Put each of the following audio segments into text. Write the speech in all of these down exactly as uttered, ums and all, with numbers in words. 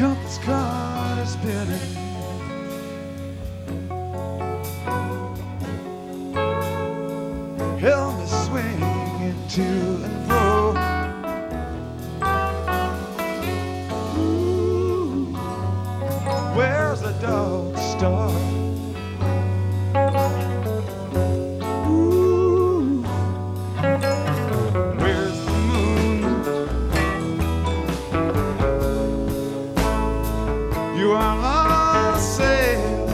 compass card is spinning. Help me swinging to and fro. Ooh, where's the dog star? Ooh, where's the moon? You are on sale.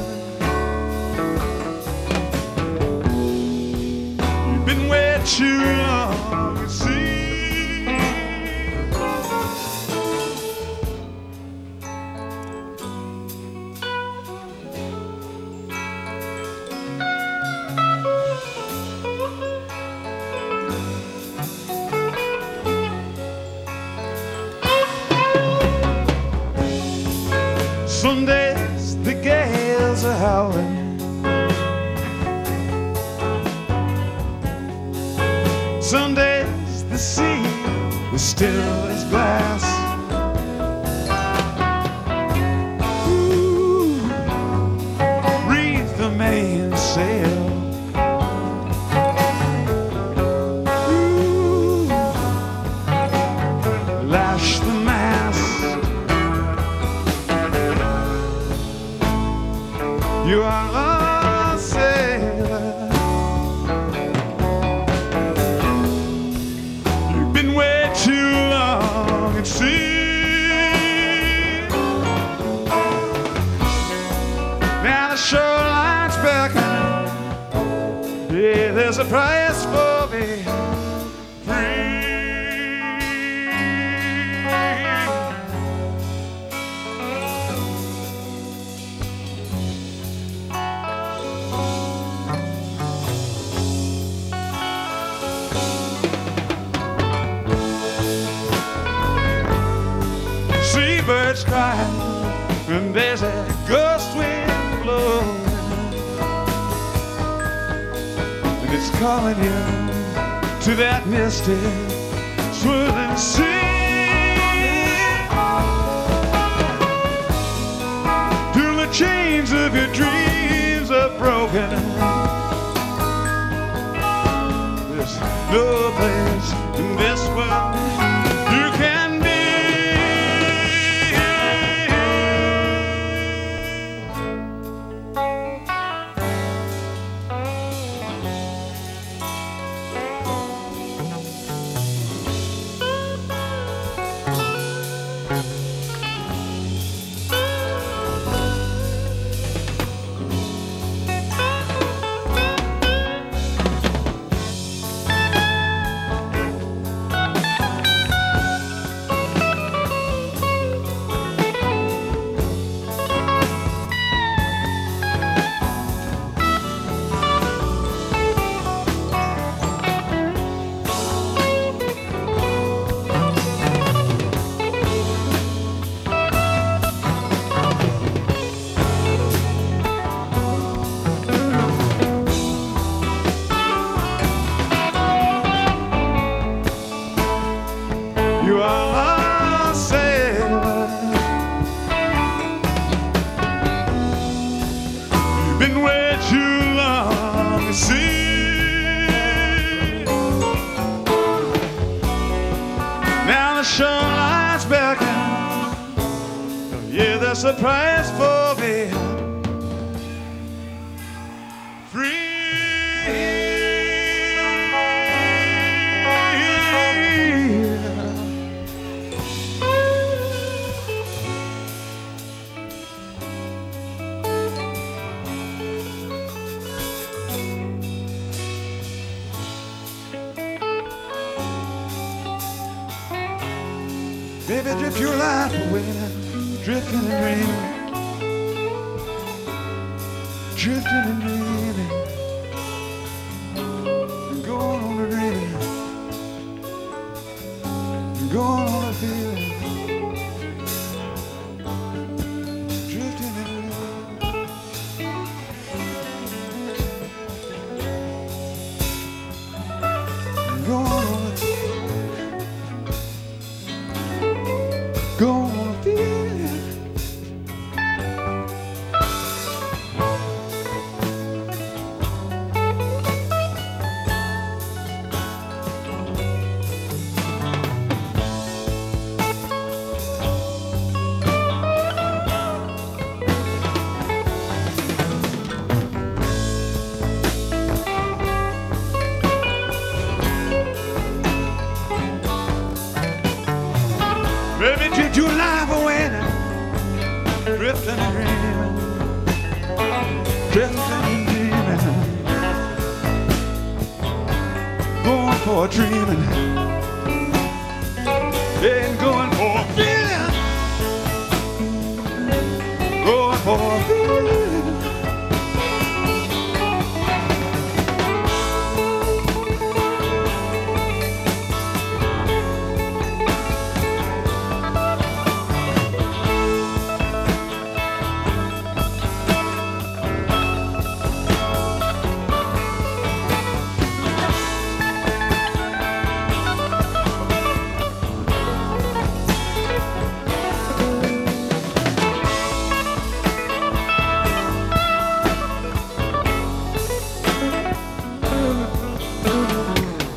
You've been way too long, you see. Some days the gales are howling. Some days the sea is still as glass. Ooh, reef the mainsail. Ooh, lash the mast. You are a sailor. You've been way too long at sea. Now the shoreline's beckoning. Yeah, there's a price for being free. Seabirds cry, and there's a gust wind blowing, and it's calling you to that misty, swirling sea. Till the chains of your dreams are broken, there's no place in this world you can be. You are a sailor. You've been way too long at sea. Now the shoreline's beckoning. Yeah, there's a price for being free. Baby, drift your life away now, drifting and dreaming, drifting and dreaming, going on a dreaming, going on a feeling, drifting and dreaming, going on a Go on a feeling. Baby, did you laugh away now? Drifting and dreaming, drifting and dreaming, going for a dreaming, ain't going for a dreaming.